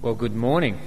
Well, good morning.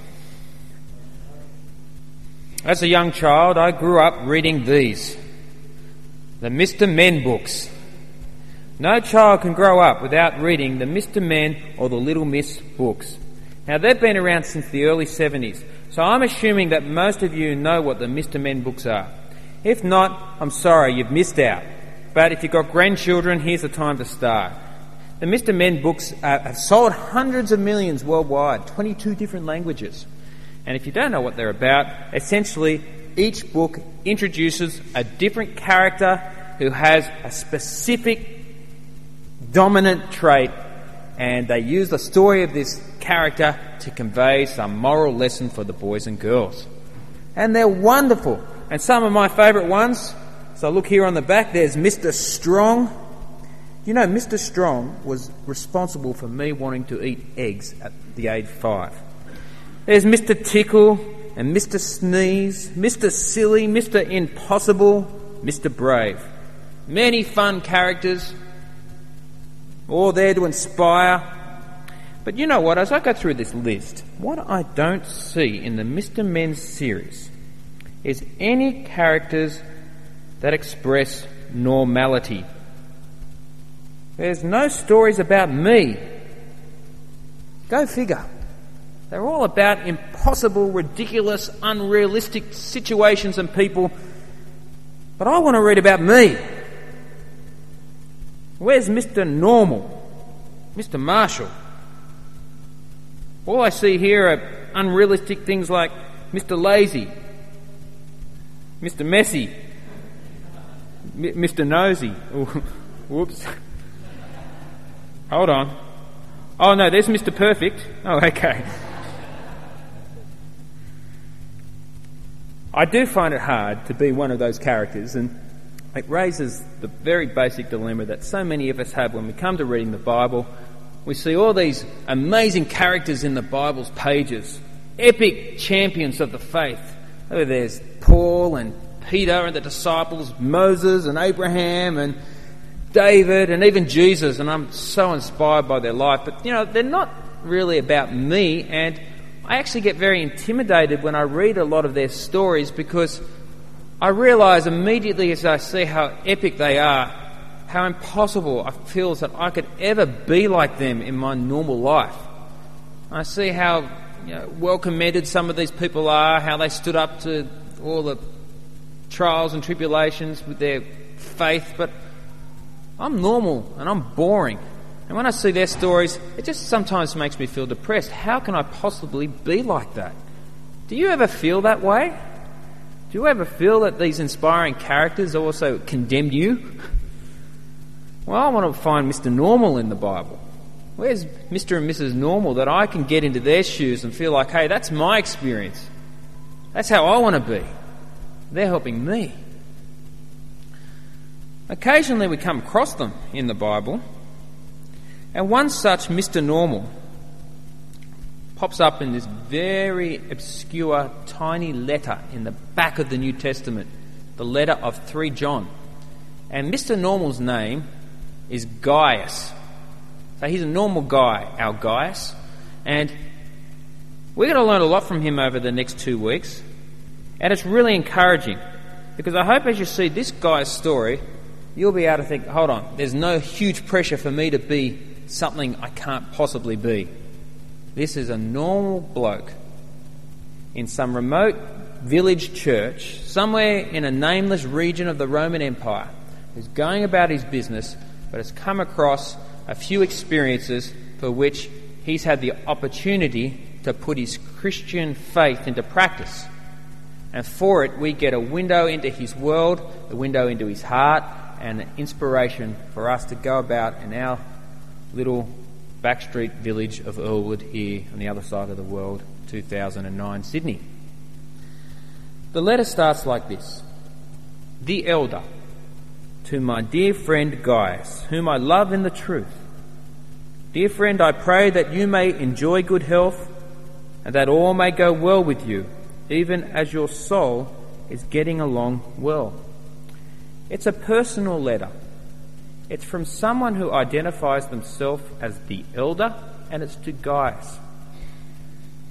As a young child, I grew up reading these, the Mr. Men books. No child can grow up without reading the Mr. Men or the Little Miss books. Now, they've been around since the early 70s, so I'm assuming that most of you know what the Mr. Men books are. If not, I'm sorry, you've missed out. But if you've got grandchildren, here's the time to start. The Mr. Men books have sold hundreds of millions worldwide, 22 different languages. And if you don't know what they're about, essentially each book introduces a different character who has a specific dominant trait, and they use the story of this character to convey some moral lesson for the boys and girls. And they're wonderful. And some of my favourite ones, so look here on the back, there's Mr. Strong. You know, Mr. Strong was responsible for me wanting to eat eggs at the age 5. There's Mr. Tickle and Mr. Sneeze, Mr. Silly, Mr. Impossible, Mr. Brave. Many fun characters, all there to inspire. But you know what, as I go through this list, what I don't see in the Mr. Men series is any characters that express normality. There's no stories about me. Go figure. They're all about impossible, ridiculous, unrealistic situations and people. But I want to read about me. Where's Mr. Normal? Mr. Marshall? All I see here are unrealistic things like Mr. Lazy, Mr. Messy, Mr. Nosy. Whoops. Hold on. Oh no, there's Mr. Perfect. Oh, okay. I do find it hard to be one of those characters, and it raises the very basic dilemma that so many of us have when we come to reading the Bible. We see all these amazing characters in the Bible's pages, epic champions of the faith. Oh, there's Paul and Peter and the disciples, Moses and Abraham and David and even Jesus, and I'm so inspired by their life. But, you know, they're not really about me, and I actually get very intimidated when I read a lot of their stories because I realise immediately as I see how epic they are, how impossible I feel that I could ever be like them in my normal life. I see how well commended some of these people are, how they stood up to all the trials and tribulations with their faith, but I'm normal and I'm boring. And when I see their stories, it just sometimes makes me feel depressed. How can I possibly be like that? Do you ever feel that way? Do you ever feel that these inspiring characters also condemn you? Well, I want to find Mr. Normal in the Bible. Where's Mr. and Mrs. Normal that I can get into their shoes and feel like, hey, that's my experience. That's how I want to be. They're helping me. Occasionally we come across them in the Bible, and one such Mr. Normal pops up in this very obscure tiny letter in the back of the New Testament, the letter of 3 John. And Mr. Normal's name is Gaius. So he's a normal guy, our Gaius, and we're going to learn a lot from him over the next 2 weeks, and it's really encouraging because I hope as you see this guy's story, you'll be able to think, hold on, there's no huge pressure for me to be something I can't possibly be. This is a normal bloke in some remote village church, somewhere in a nameless region of the Roman Empire, who's going about his business, but has come across a few experiences for which he's had the opportunity to put his Christian faith into practice. And for it, we get a window into his world, a window into his heart, and an inspiration for us to go about in our little backstreet village of Earlwood here on the other side of the world, 2009 Sydney. The letter starts like this. The elder, to my dear friend Gaius, whom I love in the truth. Dear friend, I pray that you may enjoy good health and that all may go well with you, even as your soul is getting along well. It's a personal letter. It's from someone who identifies themselves as the elder, and it's to Gaius.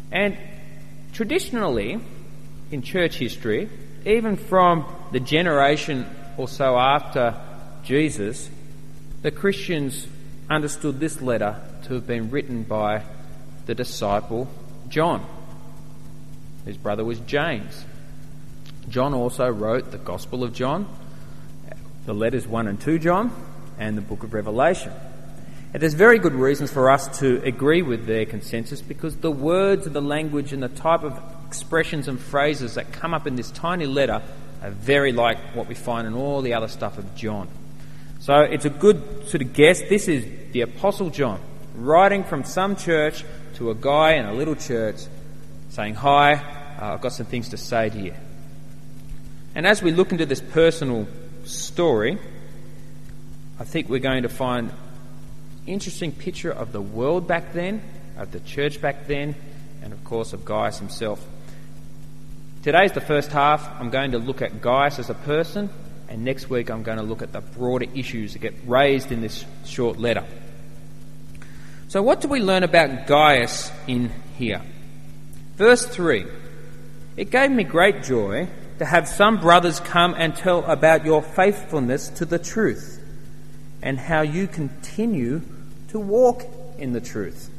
And traditionally, in church history, even from the generation or so after Jesus, the Christians understood this letter to have been written by the disciple John, whose brother was James. John also wrote the Gospel of John, the letters 1 and 2 John, and the book of Revelation. And there's very good reasons for us to agree with their consensus, because the words and the language and the type of expressions and phrases that come up in this tiny letter are very like what we find in all the other stuff of John. So it's a good sort of guess. This is the Apostle John writing from some church to a guy in a little church saying, "Hi, I've got some things to say to you." And as we look into this personal story, I think we're going to find an interesting picture of the world back then, of the church back then, and of course of Gaius himself. Today's the first half. I'm going to look at Gaius as a person, and next week I'm going to look at the broader issues that get raised in this short letter. So what do we learn about Gaius in here? Verse 3. "It gave me great joy to have some brothers come and tell about your faithfulness to the truth, and how you continue to walk in the truth."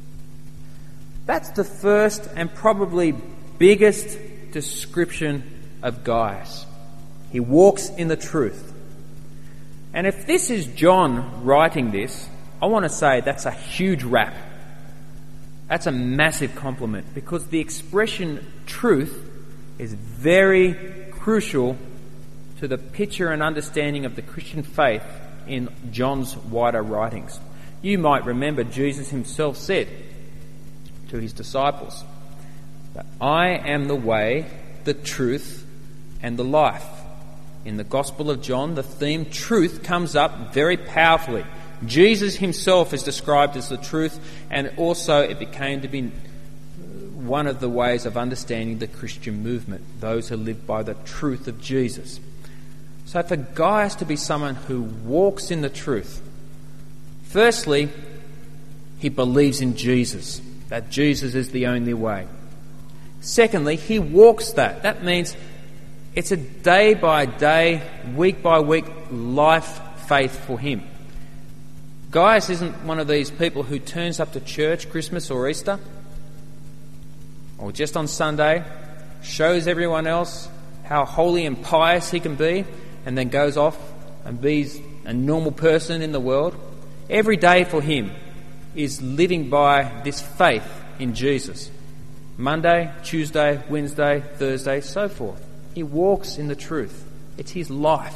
That's the first and probably biggest description of Gaius. He walks in the truth. And if this is John writing this, I want to say that's a huge rap. That's a massive compliment, because the expression truth is very crucial to the picture and understanding of the Christian faith in John's wider writings. You might remember Jesus himself said to his disciples that "I am the way, the truth, and the life." In the Gospel of John, the theme truth comes up very powerfully. Jesus himself is described as the truth, and also it became to be one of the ways of understanding the Christian movement, those who live by the truth of Jesus. So for Gaius to be someone who walks in the truth, firstly, he believes in Jesus, that Jesus is the only way. Secondly, he walks that. That means it's a day by day, week by week life faith for him. Gaius isn't one of these people who turns up to church Christmas or Easter, or just on Sunday, shows everyone else how holy and pious he can be, and then goes off and be a normal person in the world. Every day for him is living by this faith in Jesus. Monday, Tuesday, Wednesday, Thursday, so forth. He walks in the truth. It's his life.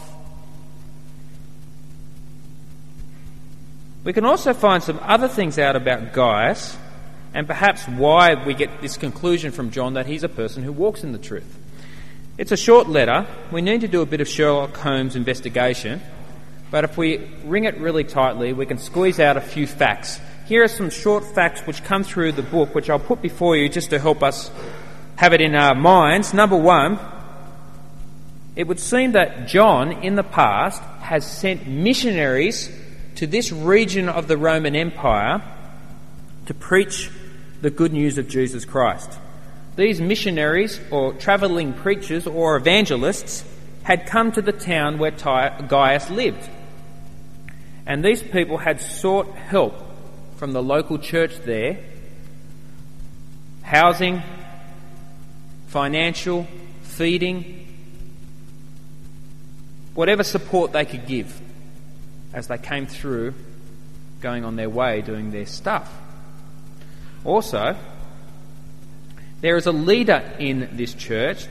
We can also find some other things out about Gaius, and perhaps why we get this conclusion from John that he's a person who walks in the truth. It's a short letter. We need to do a bit of Sherlock Holmes investigation, but if we ring it really tightly, we can squeeze out a few facts. Here are some short facts which come through the book, which I'll put before you just to help us have it in our minds. Number one, it would seem that John, in the past, has sent missionaries to this region of the Roman Empire to preach the good news of Jesus Christ. These missionaries, or travelling preachers or evangelists, had come to the town where Gaius lived. And these people had sought help from the local church there, housing, financial, feeding, whatever support they could give as they came through, going on their way, doing their stuff. Also, there is a leader in this church,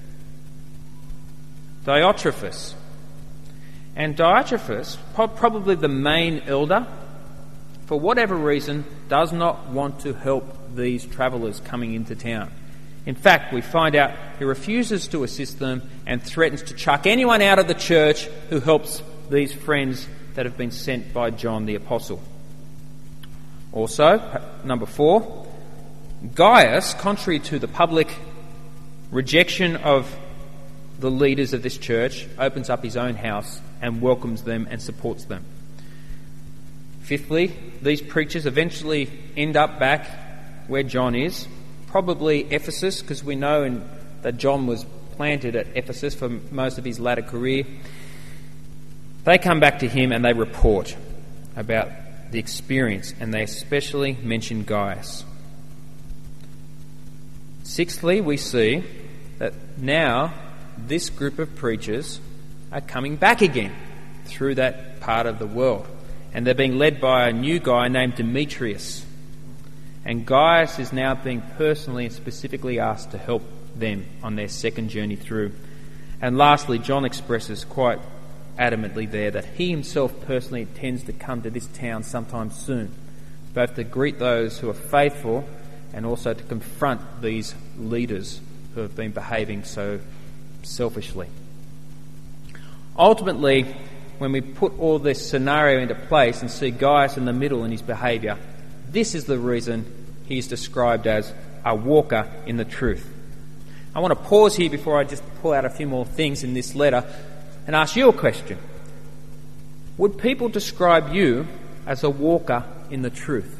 Diotrephes. And Diotrephes, probably the main elder, for whatever reason, does not want to help these travellers coming into town. In fact, we find out he refuses to assist them and threatens to chuck anyone out of the church who helps these friends that have been sent by John the Apostle. Also, number 4, Gaius, contrary to the public rejection of the leaders of this church, opens up his own house and welcomes them and supports them. Fifthly, these preachers eventually end up back where John is, probably Ephesus, because we know that John was planted at Ephesus for most of his latter career. They come back to him and they report about the experience, and they especially mention Gaius. Sixthly, we see that now this group of preachers are coming back again through that part of the world, and they're being led by a new guy named Demetrius. And Gaius is now being personally and specifically asked to help them on their second journey through. And lastly, John expresses quite adamantly there that he himself personally intends to come to this town sometime soon, both to greet those who are faithful and also to confront these leaders who have been behaving so selfishly. Ultimately, when we put all this scenario into place and see Gaius in the middle in his behaviour, this is the reason he's described as a walker in the truth. I want to pause here before I just pull out a few more things in this letter and ask you a question. Would people describe you as a walker in the truth?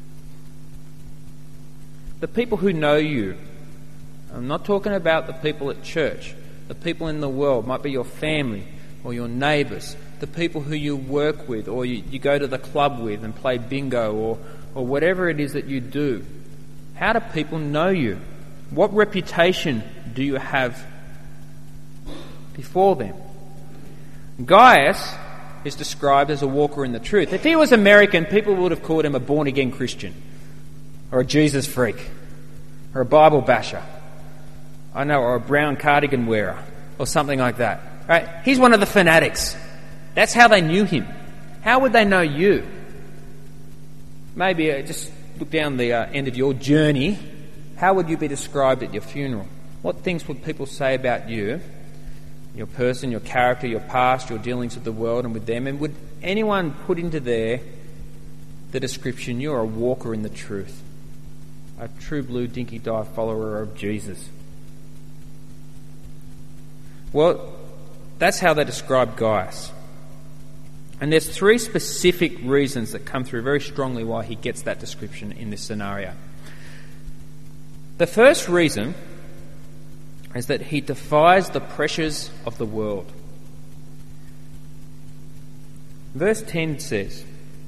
The people who know you, I'm not talking about the people at church, the people in the world, might be your family or your neighbours, the people who you work with or you go to the club with and play bingo or whatever it is that you do. How do people know you? What reputation do you have before them? Gaius is described as a walker in the truth. If he was American, people would have called him a born-again Christian or a Jesus freak or a Bible basher, or a brown cardigan wearer or something like that. Right? He's one of the fanatics. That's how they knew him. How would they know you? Maybe just look down the end of your journey. How would you be described at your funeral? What things would people say about you, your person, your character, your past, your dealings with the world and with them? And would anyone put into there the description, you're a walker in the truth, a true blue dinky dye follower of Jesus? Well, that's how they describe Gaius. And there's three specific reasons that come through very strongly why he gets that description in this scenario. The first reason is that he defies the pressures of the world. Verse 10 says,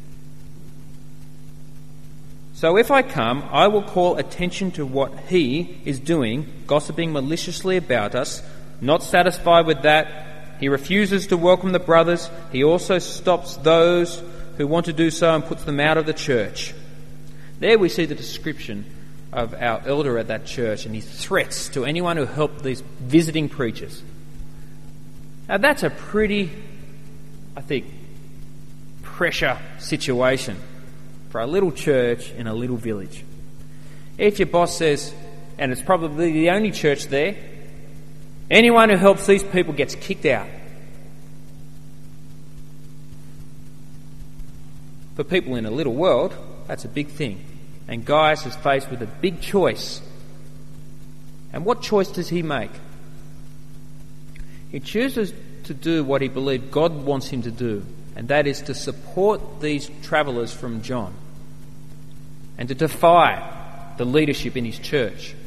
"So if I come, I will call attention to what he is doing, gossiping maliciously about us. Not satisfied with that, he refuses to welcome the brothers. He also stops those who want to do so and puts them out of the church." There we see the description of our elder at that church and his threats to anyone who helped these visiting preachers. Now that's a pretty, I think, pressure situation for a little church in a little village. If your boss says, and it's probably the only church there, anyone who helps these people gets kicked out. For people in a little world, that's a big thing. And Gaius is faced with a big choice. And what choice does he make? He chooses to do what he believed God wants him to do, and that is to support these travellers from John and to defy the leadership in his church.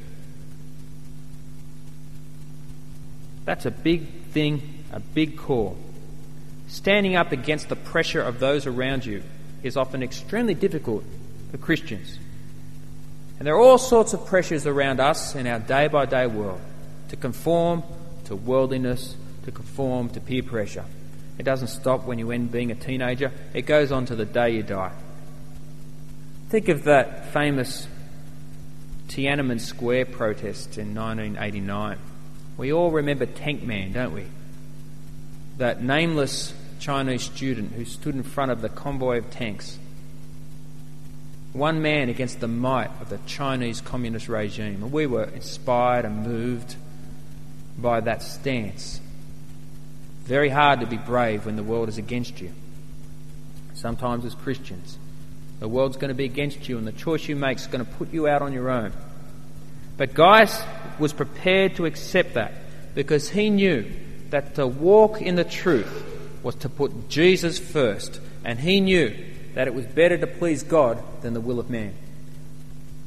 That's a big thing, a big call. Standing up against the pressure of those around you is often extremely difficult for Christians. And there are all sorts of pressures around us in our day-by-day world to conform to worldliness, to conform to peer pressure. It doesn't stop when you end being a teenager. It goes on to the day you die. Think of that famous Tiananmen Square protest in 1989. We all remember Tank Man, don't we? That nameless Chinese student who stood in front of the convoy of tanks. One man against the might of the Chinese communist regime. And we were inspired and moved by that stance. Very hard to be brave when the world is against you. Sometimes as Christians, the world's going to be against you and the choice you make is going to put you out on your own. But Gaius was prepared to accept that because he knew that to walk in the truth was to put Jesus first, and he knew that it was better to please God than the will of man.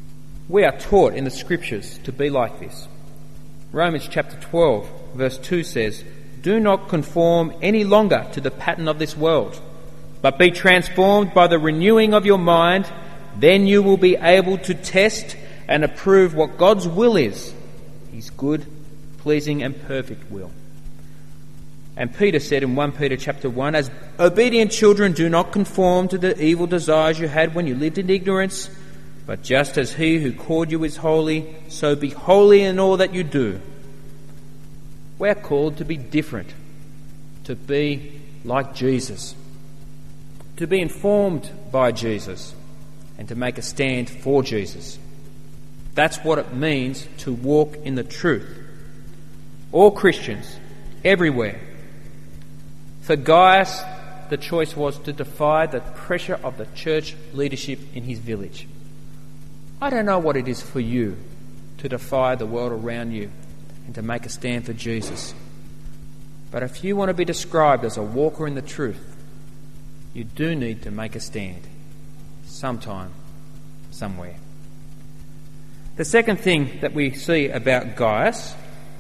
We are taught in the Scriptures to be like this. Romans chapter 12, verse 2 says, "Do not conform any longer to the pattern of this world, but be transformed by the renewing of your mind. Then you will be able to test and approve what God's will is, His good, pleasing and perfect will." And Peter said in 1 Peter chapter 1, "As obedient children, do not conform to the evil desires you had when you lived in ignorance, but just as He who called you is holy, so be holy in all that you do." We're called to be different, to be like Jesus, to be informed by Jesus, and to make a stand for Jesus. That's what it means to walk in the truth. All Christians, everywhere. For Gaius, the choice was to defy the pressure of the church leadership in his village. I don't know what it is for you to defy the world around you and to make a stand for Jesus. But if you want to be described as a walker in the truth, you do need to make a stand, sometime, somewhere. The second thing that we see about Gaius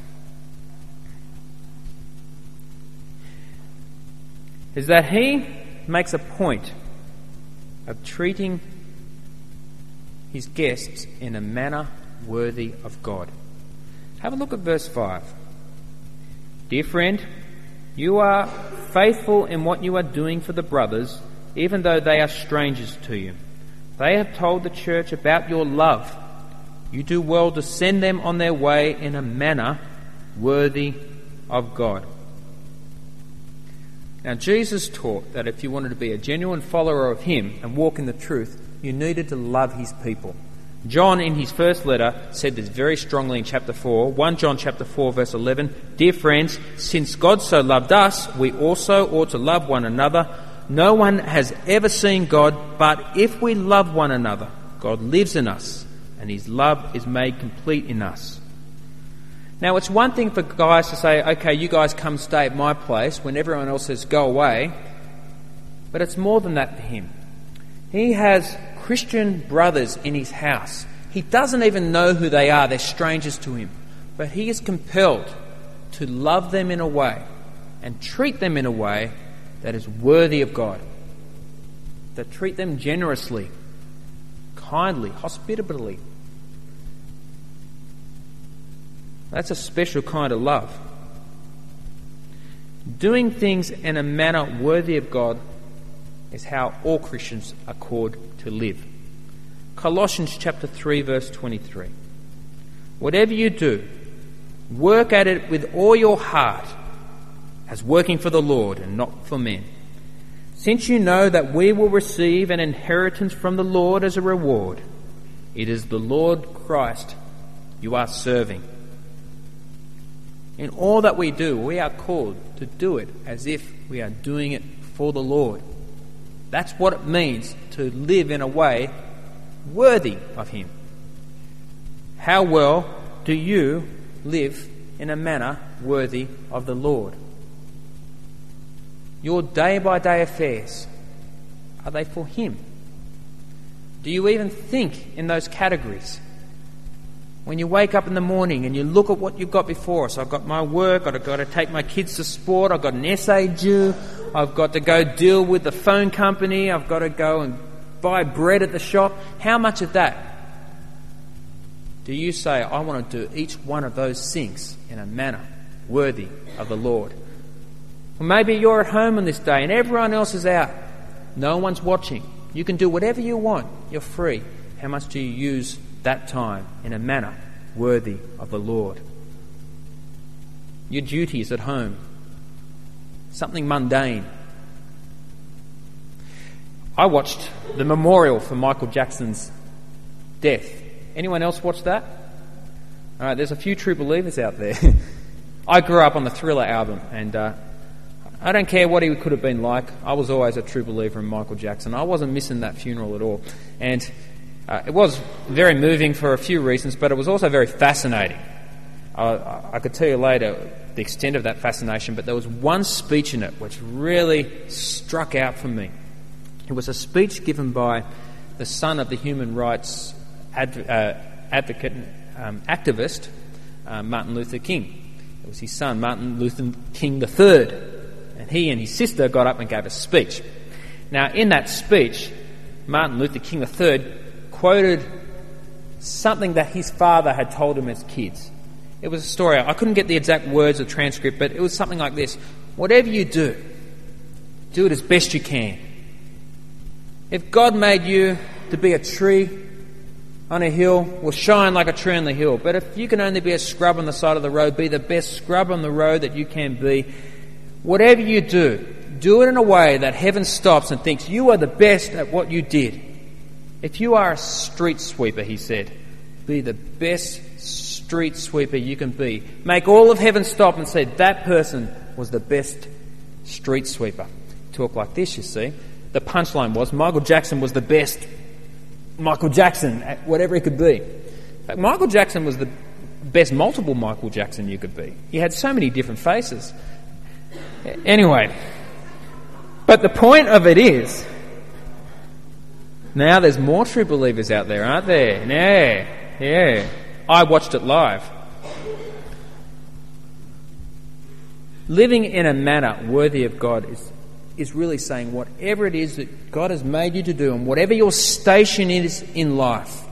is that he makes a point of treating his guests in a manner worthy of God. Have a look at verse 5. "Dear friend, you are faithful in what you are doing for the brothers, even though they are strangers to you. They have told the church about your love. You do well to send them on their way in a manner worthy of God." Now, Jesus taught that if you wanted to be a genuine follower of Him and walk in the truth, you needed to love His people. John, in his first letter, said this very strongly in chapter 4, 1 John chapter 4, verse 11, "Dear friends, since God so loved us, we also ought to love one another. No one has ever seen God, but if we love one another, God lives in us, and His love is made complete in us." Now, it's one thing for guys to say, "Okay, you guys come stay at my place," when everyone else says, "Go away." But it's more than that for him. He has Christian brothers in his house. He doesn't even know who they are. They're strangers to him. But he is compelled to love them in a way and treat them in a way that is worthy of God. To treat them generously, kindly, hospitably. That's a special kind of love. Doing things in a manner worthy of God is how all Christians are called to live. Colossians chapter 3, verse 23. "Whatever you do, work at it with all your heart, as working for the Lord and not for men, since you know that we will receive an inheritance from the Lord as a reward. It is the Lord Christ you are serving." In all that we do, we are called to do it as if we are doing it for the Lord. That's what it means to live in a way worthy of Him. How well do you live in a manner worthy of the Lord? Your day-by-day affairs, are they for Him? Do you even think in those categories? When you wake up in the morning and you look at what you've got before us, I've got my work, I've got to take my kids to sport, I've got an essay due, I've got to go deal with the phone company, I've got to go and buy bread at the shop. How much of that do you say, I want to do each one of those things in a manner worthy of the Lord? Or maybe you're at home on this day and everyone else is out. No one's watching. You can do whatever you want. You're free. How much do you use that time in a manner worthy of the Lord? Your duties at home, something mundane. I watched the memorial for Michael Jackson's death. Anyone else watch that? All right, there's a few true believers out there. I grew up on the Thriller album, and I don't care what he could have been like. I was always a true believer in Michael Jackson. I wasn't missing that funeral at all. And it was very moving for a few reasons, but it was also very fascinating. I could tell you later the extent of that fascination, but there was one speech in it which really struck out for me. It was a speech given by the son of the human rights advocate, activist, Martin Luther King. It was his son, Martin Luther King III, and he and his sister got up and gave a speech. Now, in that speech, Martin Luther King III quoted something that his father had told him as kids. It was a story. I couldn't get the exact words or transcript, but it was something like this. Whatever you do it as best you can. If God made you to be a tree on a hill, well, shine like a tree on the hill. But if you can only be a scrub on the side of the road, be the best scrub on the road that you can be. Whatever you do it in a way that heaven stops and thinks you are the best at what you did. If you are a street sweeper, he said, be the best street sweeper you can be. Make all of heaven stop and say that person was the best street sweeper. Talk like this, you see. The punchline was Michael Jackson was the best Michael Jackson at whatever he could be. In fact, Michael Jackson was the best multiple Michael Jackson you could be. He had so many different faces. Anyway, but the point of it is, now there's more true believers out there, aren't there? Yeah. I watched it live. Living in a manner worthy of God is really saying whatever it is that God has made you to do and whatever your station is in life,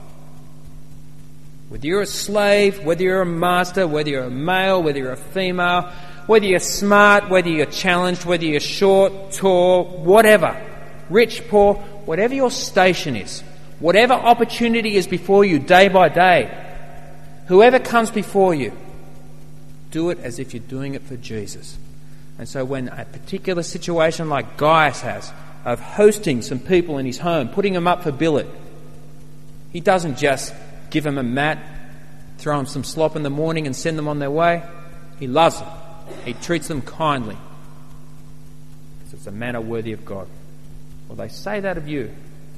whether you're a slave, whether you're a master, whether you're a male, whether you're a female, whether you're smart, whether you're challenged, whether you're short, tall, whatever, rich, poor, whatever your station is, whatever opportunity is before you day by day, whoever comes before you, do it as if you're doing it for Jesus. And so when a particular situation like Gaius has, of hosting some people in his home, putting them up for billet, he doesn't just give them a mat, throw them some slop in the morning and send them on their way. He loves them. He treats them kindly. Because it's a manner worthy of God. Well, they say that of you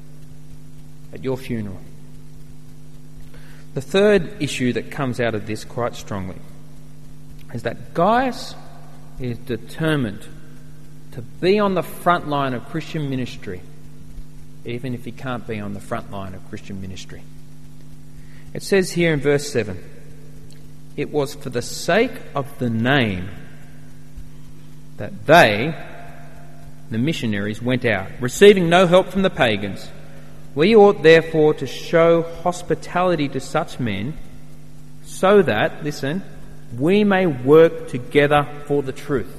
at your funeral. The third issue that comes out of this quite strongly is that Gaius is determined to be on the front line of Christian ministry, even if he can't be on the front line of Christian ministry. It says here in verse 7, it was for the sake of the name that they, the missionaries, went out, receiving no help from the pagans. We ought therefore to show hospitality to such men so that, listen, we may work together for the truth.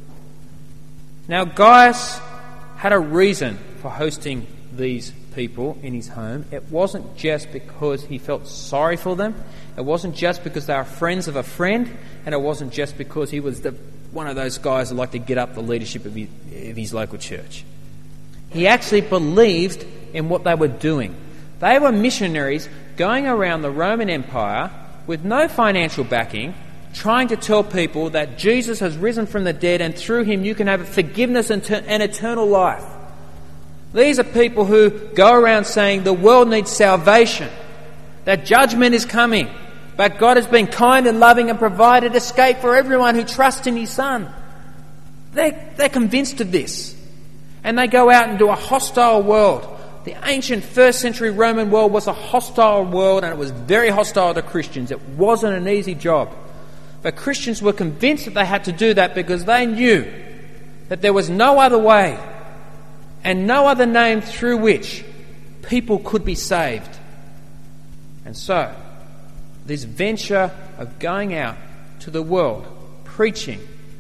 Now, Gaius had a reason for hosting these people in his home. It wasn't just because he felt sorry for them. It wasn't just because they were friends of a friend. And it wasn't just because he was one of those guys who liked to get up the leadership of his local church. He actually believed in what they were doing. They were missionaries going around the Roman Empire with no financial backing, trying to tell people that Jesus has risen from the dead and through him you can have forgiveness and eternal life. These are people who go around saying the world needs salvation, that judgment is coming, but God has been kind and loving and provided escape for everyone who trusts in his Son. They're convinced of this. And they go out into a hostile world. The ancient first century Roman world was a hostile world, and it was very hostile to Christians. It wasn't an easy job. But Christians were convinced that they had to do that because they knew that there was no other way and no other name through which people could be saved. And so, this venture of going out to the world, preaching,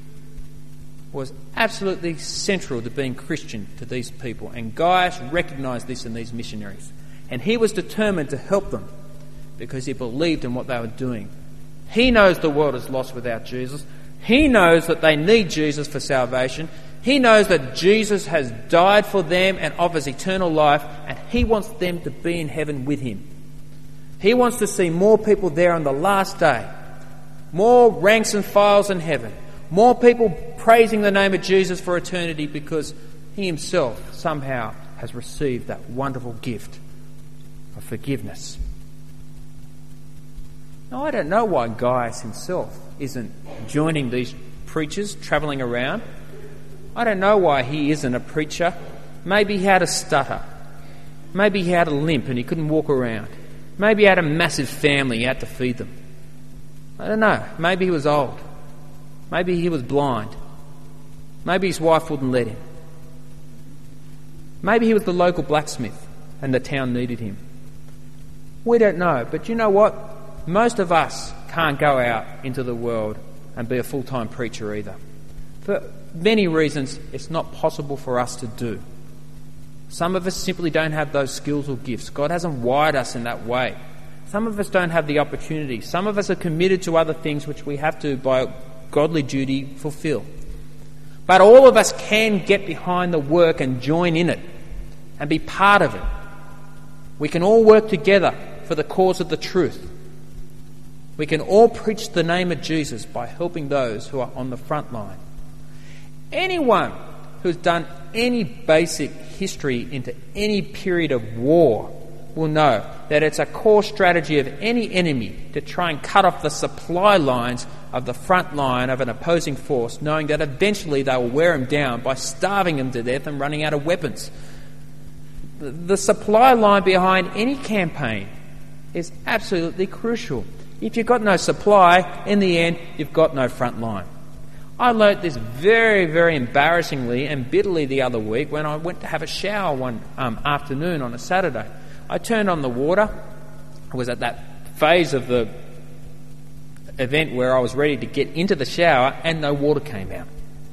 was absolutely central to being Christian to these people. And Gaius recognised this in these missionaries. And he was determined to help them because he believed in what they were doing. He knows the world is lost without Jesus. He knows that they need Jesus for salvation. He knows that Jesus has died for them and offers eternal life, and he wants them to be in heaven with him. He wants to see more people there on the last day, more ranks and files in heaven, more people praising the name of Jesus for eternity because he himself somehow has received that wonderful gift of forgiveness. Now, I don't know why Gaius himself isn't joining these preachers travelling around. I don't know why he isn't a preacher. Maybe he had a stutter. Maybe he had a limp and he couldn't walk around. Maybe he had a massive family, he had to feed them. I don't know. Maybe he was old. Maybe he was blind. Maybe his wife wouldn't let him. Maybe he was the local blacksmith and the town needed him. We don't know. But you know what? Most of us can't go out into the world and be a full-time preacher either. For many reasons, it's not possible for us to do. Some of us simply don't have those skills or gifts. God hasn't wired us in that way. Some of us don't have the opportunity. Some of us are committed to other things which we have to, by godly duty, fulfill. But all of us can get behind the work and join in it and be part of it. We can all work together for the cause of the truth. We can all preach the name of Jesus by helping those who are on the front line. Anyone who's done any basic history into any period of war will know that it's a core strategy of any enemy to try and cut off the supply lines of the front line of an opposing force, knowing that eventually they will wear them down by starving them to death and running out of weapons. The supply line behind any campaign is absolutely crucial. If you've got no supply, in the end, you've got no front line. I learnt this very, very embarrassingly and bitterly the other week when I went to have a shower one afternoon on a Saturday. I turned on the water. I was at that phase of the event where I was ready to get into the shower and no water came out.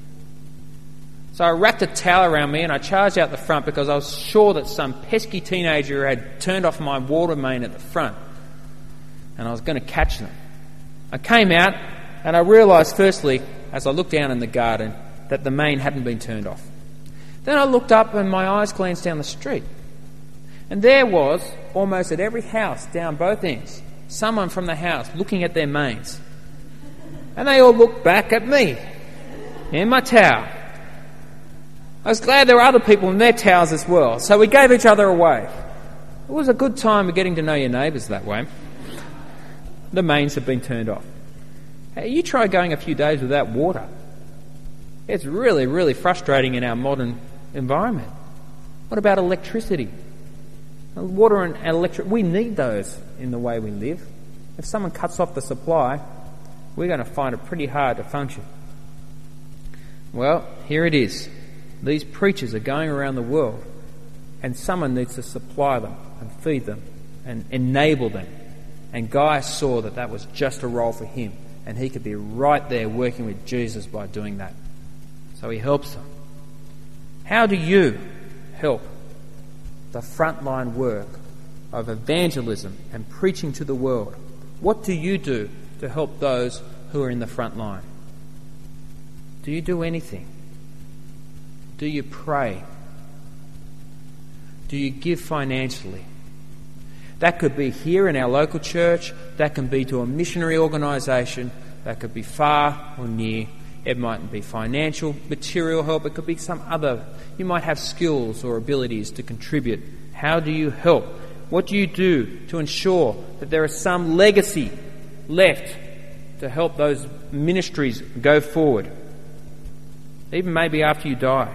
So I wrapped a towel around me and I charged out the front because I was sure that some pesky teenager had turned off my water main at the front and I was going to catch them. I came out and I realised firstly, as I looked down in the garden, that the main hadn't been turned off. Then I looked up and my eyes glanced down the street. And there was, almost at every house down both ends, someone from the house looking at their mains. And they all looked back at me in my towel. I was glad there were other people in their towels as well, so we gave each other a wave. It was a good time of getting to know your neighbours that way. The mains have been turned off. Hey, you try going a few days without water. It's really, really frustrating in our modern environment. What about electricity? Water and electric, we need those in the way we live. If someone cuts off the supply, we're going to find it pretty hard to function. Well, here it is. These preachers are going around the world and someone needs to supply them and feed them and enable them. And Guy saw that that was just a role for him and he could be right there working with Jesus by doing that. So he helps them. How do you help the frontline work of evangelism and preaching to the world? What do you do to help those who are in the front line? Do you do anything? Do you pray? Do you give financially? That could be here in our local church, that can be to a missionary organisation, that could be far or near. It might be financial, material help, it could be some other. You might have skills or abilities to contribute. How do you help? What do you do to ensure that there is some legacy left to help those ministries go forward? Even maybe after you die.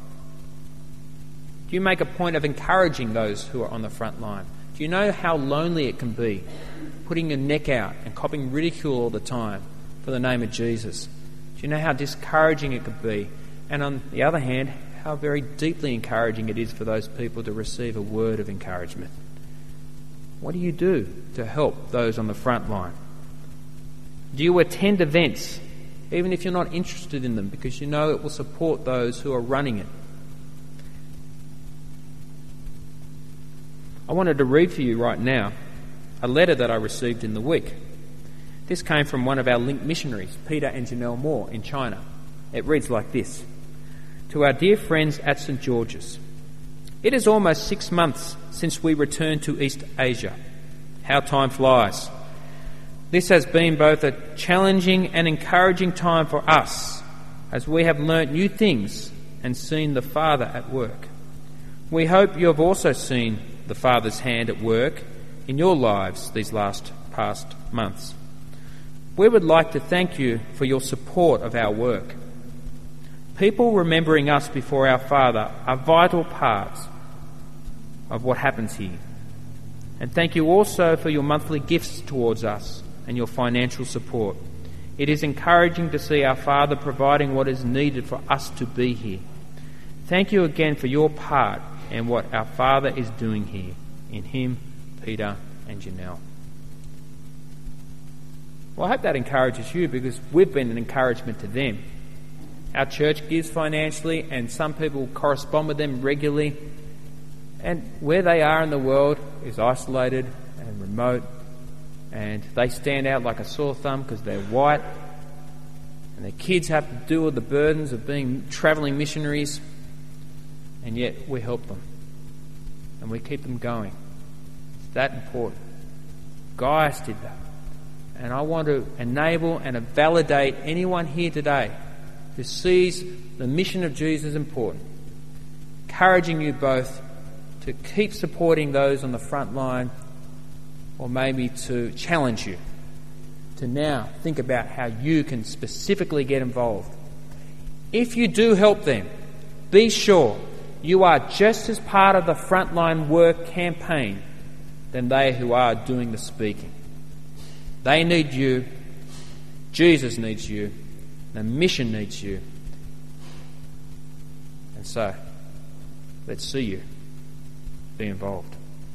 Do you make a point of encouraging those who are on the front line? Do you know how lonely it can be, putting your neck out and copping ridicule all the time for the name of Jesus? Do you know how discouraging it could be? And on the other hand, how very deeply encouraging it is for those people to receive a word of encouragement. What do you do to help those on the front line? Do you attend events, even if you're not interested in them, because you know it will support those who are running it? I wanted to read for you right now a letter that I received in the week. This came from one of our linked missionaries, Peter and Janelle Moore, in China. It reads like this. To our dear friends at St. George's, it is almost 6 months since we returned to East Asia. How time flies. This has been both a challenging and encouraging time for us, as we have learnt new things and seen the Father at work. We hope you have also seen the Father's hand at work in your lives these past months. We would like to thank you for your support of our work. People remembering us before our Father are vital parts of what happens here. And thank you also for your monthly gifts towards us and your financial support. It is encouraging to see our Father providing what is needed for us to be here. Thank you again for your part in what our Father is doing here, in him, Peter and Janelle. Well, I hope that encourages you, because we've been an encouragement to them. Our church gives financially, and some people correspond with them regularly. And where they are in the world is isolated and remote, and they stand out like a sore thumb because they're white, and their kids have to deal with the burdens of being travelling missionaries, and yet we help them and we keep them going. It's that important. Gaius did that. And I want to enable and validate anyone here today who sees the mission of Jesus important, encouraging you both to keep supporting those on the front line, or maybe to challenge you to now think about how you can specifically get involved. If you do help them, be sure you are just as part of the frontline work campaign than they who are doing the speaking. They need you, Jesus needs you, the mission needs you. And so, let's see you be involved.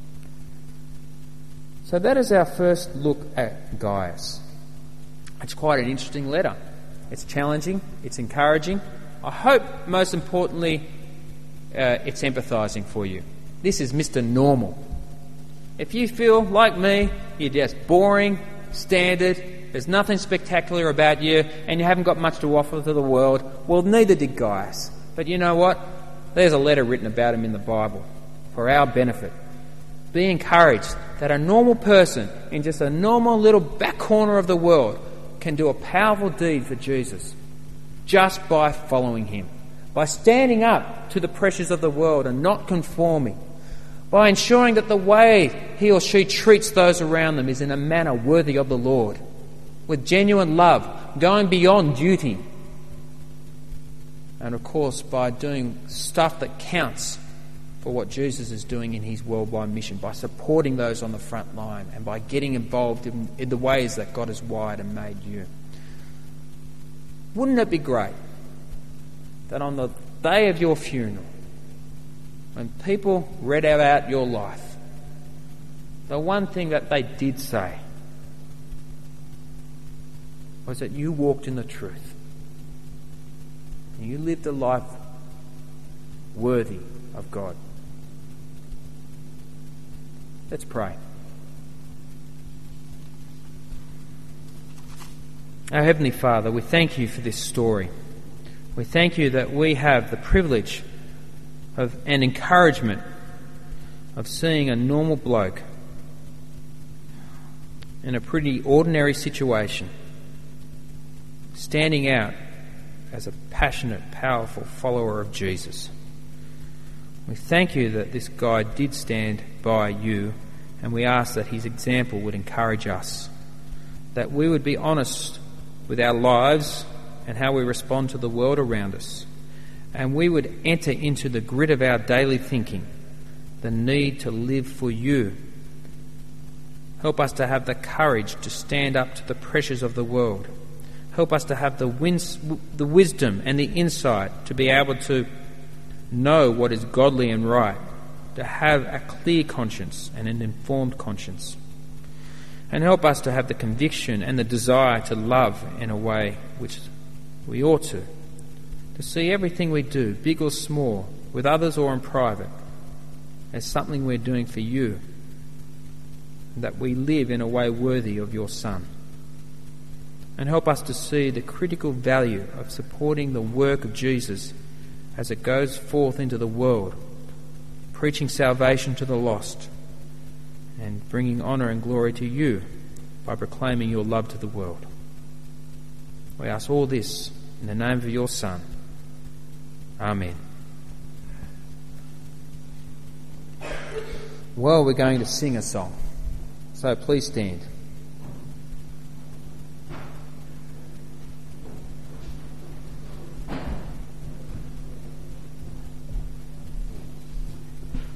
So that is our first look at Gaius. It's quite an interesting letter. It's challenging, it's encouraging. I hope, most importantly, it's empathising for you. This is Mr. Normal. If you feel, like me, you're just boring, standard, there's nothing spectacular about you, and you haven't got much to offer to the world, well, neither did Gaius. But you know what? There's a letter written about him in the Bible for our benefit. Be encouraged that a normal person in just a normal little back corner of the world can do a powerful deed for Jesus just by following him, by standing up to the pressures of the world and not conforming, by ensuring that the way he or she treats those around them is in a manner worthy of the Lord, with genuine love, going beyond duty, and of course by doing stuff that counts for what Jesus is doing in his worldwide mission, by supporting those on the front line and by getting involved in the ways that God has wired and made you. Wouldn't it be great that on the day of your funeral, when people read about your life, the one thing that they did say was that you walked in the truth and you lived a life worthy of God? Let's pray. Our Heavenly Father, we thank you for this story. We thank you that we have the privilege of and encouragement of seeing a normal bloke in a pretty ordinary situation standing out as a passionate, powerful follower of Jesus. We thank you that this guy did stand by you, and we ask that his example would encourage us, that we would be honest with our lives and how we respond to the world around us, and we would enter into the grit of our daily thinking, the need to live for you. Help us to have the courage to stand up to the pressures of the world. Help us to have the wisdom and the insight to be able to know what is godly and right, to have a clear conscience and an informed conscience. And help us to have the conviction and the desire to love in a way which we ought to see everything we do, big or small, with others or in private, as something we're doing for you, and that we live in a way worthy of your Son. And help us to see the critical value of supporting the work of Jesus as it goes forth into the world, preaching salvation to the lost and bringing honour and glory to you by proclaiming your love to the world. We ask all this in the name of your Son. Amen. Well, we're going to sing a song, so please stand.